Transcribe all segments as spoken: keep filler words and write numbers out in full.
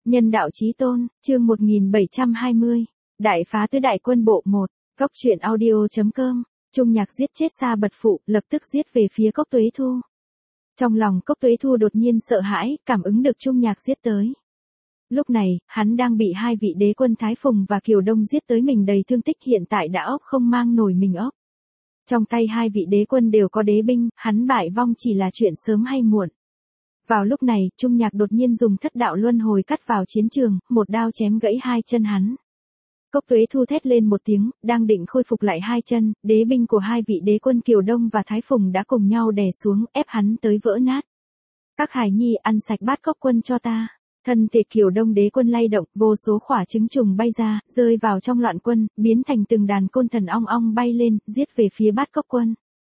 Nhân đạo chí tôn, chương một nghìn bảy trăm hai mươi. Đại phá tứ đại quân bộ một. Cốc truyện audio.com. Trung Nhạc giết chết Sa Bật Phụ, lập tức giết về phía Cốc Tuế Thu. Trong lòng Cốc Tuế Thu đột nhiên sợ hãi, cảm ứng được Trung Nhạc giết tới. Lúc này, hắn đang bị hai vị đế quân Thái Phùng và Kiều Đông giết tới mình đầy thương tích, hiện tại đã ốc không mang nổi mình ốc. Trong tay hai vị đế quân đều có đế binh, hắn bại vong chỉ là chuyện sớm hay muộn. Vào lúc này, Trung Nhạc đột nhiên dùng thất đạo luân hồi cắt vào chiến trường, một đao chém gãy hai chân hắn. Cốc Tuế Thu thét lên một tiếng, đang định khôi phục lại hai chân, đế binh của hai vị đế quân Kiều Đông và Thái Phùng đã cùng nhau đè xuống, ép hắn tới vỡ nát. Các hài nhi ăn sạch bát cốc quân cho ta. Thân thể Kiều Đông đế quân lay động, vô số quả trứng trùng bay ra, rơi vào trong loạn quân, biến thành từng đàn côn thần ong ong bay lên, giết về phía bát cốc quân.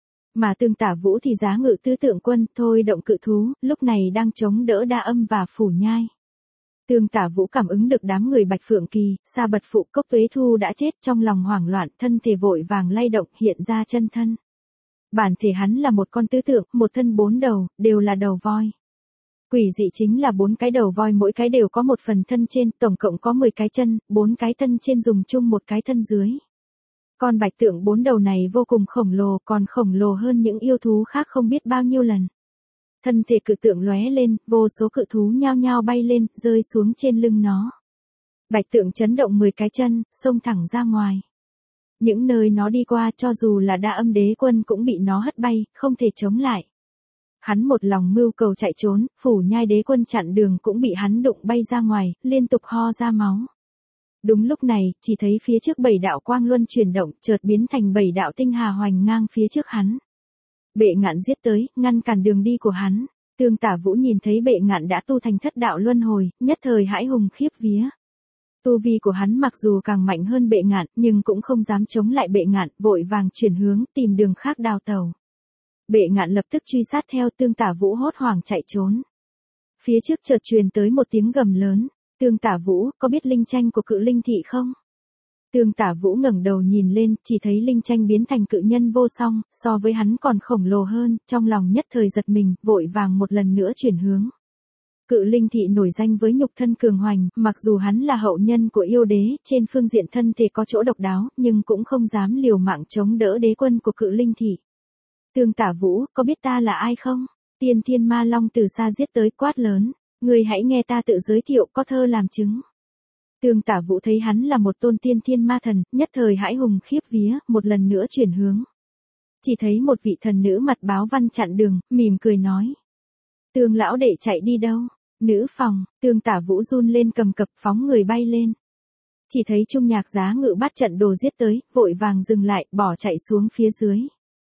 Mà Tương Tả Vũ thì giá ngự tứ tượng quân, thôi động cự thú, lúc này đang chống đỡ Đa Âm và Phủ Nhai. Tương Tả Vũ cảm ứng được đám người Bạch Phượng Kỳ, Sa Bật Phụ, Cốc Tuế Thu đã chết, trong lòng hoảng loạn, thân thể vội vàng lay động, hiện ra chân thân. Bản thể hắn là một con tứ tượng, một thân bốn đầu, đều là đầu voi. Quỷ dị chính là bốn cái đầu voi mỗi cái đều có một phần thân trên, tổng cộng có mười cái chân, bốn cái thân trên dùng chung một cái thân dưới. Con bạch tượng bốn đầu này vô cùng khổng lồ, còn khổng lồ hơn những yêu thú khác không biết bao nhiêu lần. Thân thể cự tượng lóe lên, vô số cự thú nhao nhao bay lên, rơi xuống trên lưng nó. Bạch tượng chấn động mười cái chân, xông thẳng ra ngoài. Những nơi nó đi qua cho dù là Đa Âm đế quân cũng bị nó hất bay, không thể chống lại. Hắn một lòng mưu cầu chạy trốn, Phủ Nhai đế quân chặn đường cũng bị hắn đụng bay ra ngoài, liên tục ho ra máu. Đúng lúc này, chỉ thấy phía trước bảy đạo quang luân chuyển động, chợt biến thành bảy đạo tinh hà hoành ngang phía trước hắn. Bệ Ngạn giết tới, ngăn cản đường đi của hắn. Tương Tả Vũ nhìn thấy Bệ Ngạn đã tu thành thất đạo luân hồi, nhất thời hãi hùng khiếp vía. Tu vi của hắn mặc dù càng mạnh hơn Bệ Ngạn, nhưng cũng không dám chống lại Bệ Ngạn, vội vàng chuyển hướng, tìm đường khác đào tẩu. Bệ Ngạn lập tức truy sát theo, Tương Tả Vũ hốt hoảng chạy trốn. Phía trước chợt truyền tới một tiếng gầm lớn. Tương Tả Vũ, có biết linh tranh của Cự Linh Thị không? Tương Tả Vũ ngẩng đầu nhìn lên, chỉ thấy linh tranh biến thành cự nhân vô song, so với hắn còn khổng lồ hơn, trong lòng nhất thời giật mình, vội vàng một lần nữa chuyển hướng. Cự Linh Thị nổi danh với nhục thân cường hoành, mặc dù hắn là hậu nhân của yêu đế, trên phương diện thân thể có chỗ độc đáo, nhưng cũng không dám liều mạng chống đỡ đế quân của Cự Linh Thị. Tương Tả Vũ, có biết ta là ai không? Tiên Thiên Ma Long từ xa giết tới, quát lớn. Ngươi hãy nghe ta tự giới thiệu, có thơ làm chứng. Tương Tả Vũ thấy hắn là một tôn tiên thiên ma thần, nhất thời hãi hùng khiếp vía, một lần nữa chuyển hướng. Chỉ thấy một vị thần nữ mặt báo văn chặn đường, mỉm cười nói. Tương lão đệ chạy đi đâu? Nữ phòng, Tương Tả Vũ run lên cầm cập, phóng người bay lên. Chỉ thấy Trung Nhạc giá ngự bắt trận đồ giết tới, vội vàng dừng lại, bỏ chạy xuống phía dưới.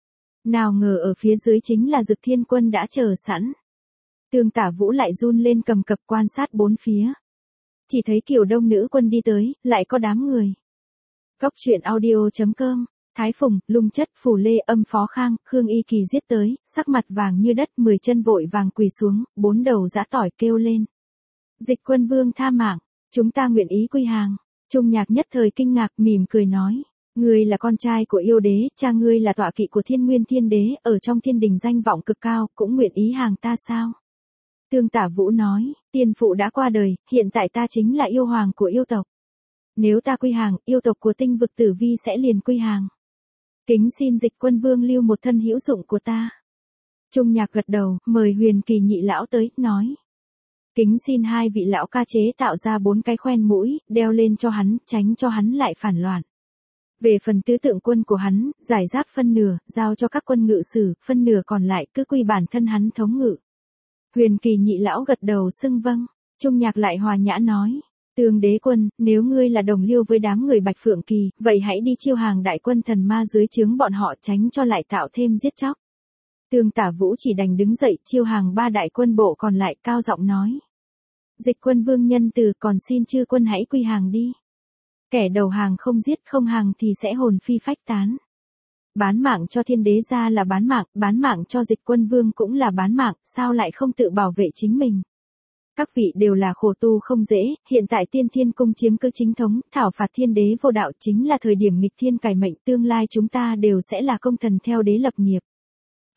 Nào ngờ ở phía dưới chính là Dực Thiên Quân đã chờ sẵn. Tương Tả Vũ lại run lên cầm cập quan sát bốn phía. Chỉ thấy Kiều Đông nữ quân đi tới, lại có đám người. Cốc truyện audio.com. Thái Phùng, Lung Chất, Phù Lê, Âm Phó Khang, Khương Y Kỳ giết tới, sắc mặt vàng như đất, mười chân vội vàng quỳ xuống, bốn đầu giã tỏi kêu lên. Dịch Quân Vương tha mạng, chúng ta nguyện ý quy hàng. Trung Nhạc nhất thời kinh ngạc, mỉm cười nói. Ngươi là con trai của yêu đế, cha ngươi là tọa kỵ của Thiên Nguyên Thiên Đế, ở trong thiên đình danh vọng cực cao, cũng nguyện ý hàng ta sao? Tương Tả Vũ nói, tiên phụ đã qua đời, hiện tại ta chính là yêu hoàng của yêu tộc. Nếu ta quy hàng, yêu tộc của Tinh Vực Tử Vi sẽ liền quy hàng. Kính xin Dịch Quân Vương lưu một thân hữu dụng của ta. Trung Nhạc gật đầu, mời Huyền Kỳ nhị lão tới, nói. Kính xin hai vị lão ca chế tạo ra bốn cái khoen mũi, đeo lên cho hắn, tránh cho hắn lại phản loạn. Về phần tứ tượng quân của hắn, giải giáp phân nửa, giao cho các quân ngự sử, phân nửa còn lại cứ quy bản thân hắn thống ngự. Huyền Kỳ nhị lão gật đầu xưng vâng. Trung Nhạc lại hòa nhã nói. Tương đế quân, nếu ngươi là đồng liêu với đám người Bạch Phượng Kỳ, vậy hãy đi chiêu hàng đại quân thần ma dưới trướng bọn họ, tránh cho lại tạo thêm giết chóc. Tương Tả Vũ chỉ đành đứng dậy chiêu hàng ba đại quân bộ còn lại, cao giọng nói. Dịch Quân Vương nhân từ, còn xin chư quân hãy quy hàng đi. Kẻ đầu hàng không giết không hàng thì sẽ hồn phi phách tán. Bán mạng cho Thiên Đế gia là bán mạng, bán mạng cho Dịch Quân Vương cũng là bán mạng, sao lại không tự bảo vệ chính mình? Các vị đều là khổ tu không dễ, hiện tại Tiên Thiên Cung chiếm cứ chính thống, thảo phạt Thiên Đế vô đạo chính là thời điểm nghịch thiên cải mệnh, tương lai chúng ta đều sẽ là công thần theo đế lập nghiệp.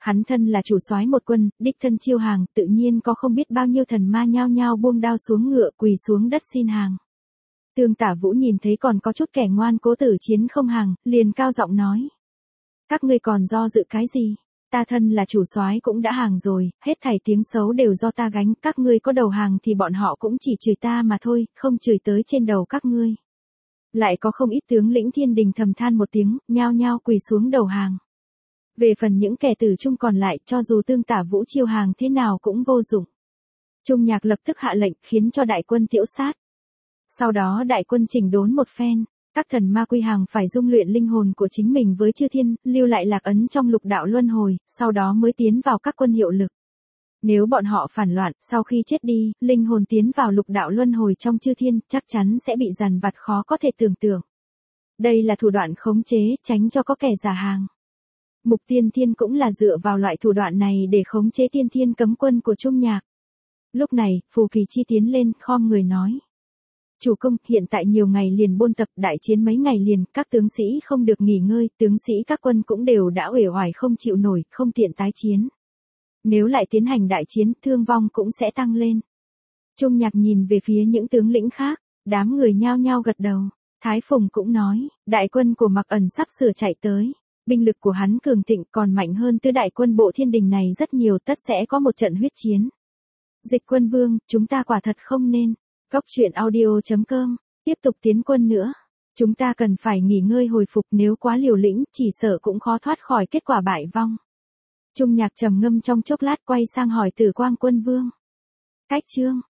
Hắn thân là chủ soái một quân, đích thân chiêu hàng, tự nhiên có không biết bao nhiêu thần ma nhao nhao buông đao xuống ngựa quỳ xuống đất xin hàng. Tương Tả Vũ nhìn thấy còn có chút kẻ ngoan cố tử chiến không hàng, liền cao giọng nói. Các ngươi còn do dự cái gì? Ta thân là chủ soái cũng đã hàng rồi, hết thảy tiếng xấu đều do ta gánh, các ngươi có đầu hàng thì bọn họ cũng chỉ chửi ta mà thôi, không chửi tới trên đầu các ngươi. Lại có không ít tướng lĩnh thiên đình thầm than một tiếng, nhao nhao quỳ xuống đầu hàng. Về phần những kẻ tử trung còn lại, cho dù Tương Tả Vũ chiêu hàng thế nào cũng vô dụng. Trung Nhạc lập tức hạ lệnh khiến cho đại quân tiễu sát. Sau đó đại quân chỉnh đốn một phen, các thần ma quy hàng phải dung luyện linh hồn của chính mình với chư thiên, lưu lại lạc ấn trong lục đạo luân hồi, sau đó mới tiến vào các quân hiệu lực. Nếu bọn họ phản loạn, sau khi chết đi, linh hồn tiến vào lục đạo luân hồi trong chư thiên, chắc chắn sẽ bị dằn vặt khó có thể tưởng tượng. Đây là thủ đoạn khống chế, tránh cho có kẻ giả hàng. Mục Tiên Thiên cũng là dựa vào loại thủ đoạn này để khống chế tiên thiên cấm quân của Trung Nhạc. Lúc này, Phù Kỳ Chi tiến lên, khom người nói. Chủ công, hiện tại nhiều ngày liền buôn tập, đại chiến mấy ngày liền, các tướng sĩ không được nghỉ ngơi, tướng sĩ các quân cũng đều đã uể oải không chịu nổi, không tiện tái chiến. Nếu lại tiến hành đại chiến, thương vong cũng sẽ tăng lên. Trung Nhạc nhìn về phía những tướng lĩnh khác, đám người nhao nhao gật đầu. Thái Phùng cũng nói, đại quân của Mạc Ẩn sắp sửa chạy tới. Binh lực của hắn cường thịnh còn mạnh hơn tứ đại quân bộ thiên đình này rất nhiều, tất sẽ có một trận huyết chiến. Dịch Quân Vương, chúng ta quả thật không nên. Cốc truyện audio chấm com, tiếp tục tiến quân nữa. Chúng ta cần phải nghỉ ngơi hồi phục, nếu quá liều lĩnh, chỉ sợ cũng khó thoát khỏi kết quả bại vong. Trung Nhạc trầm ngâm trong chốc lát quay sang hỏi Tử Quang Quân Vương. Cách chương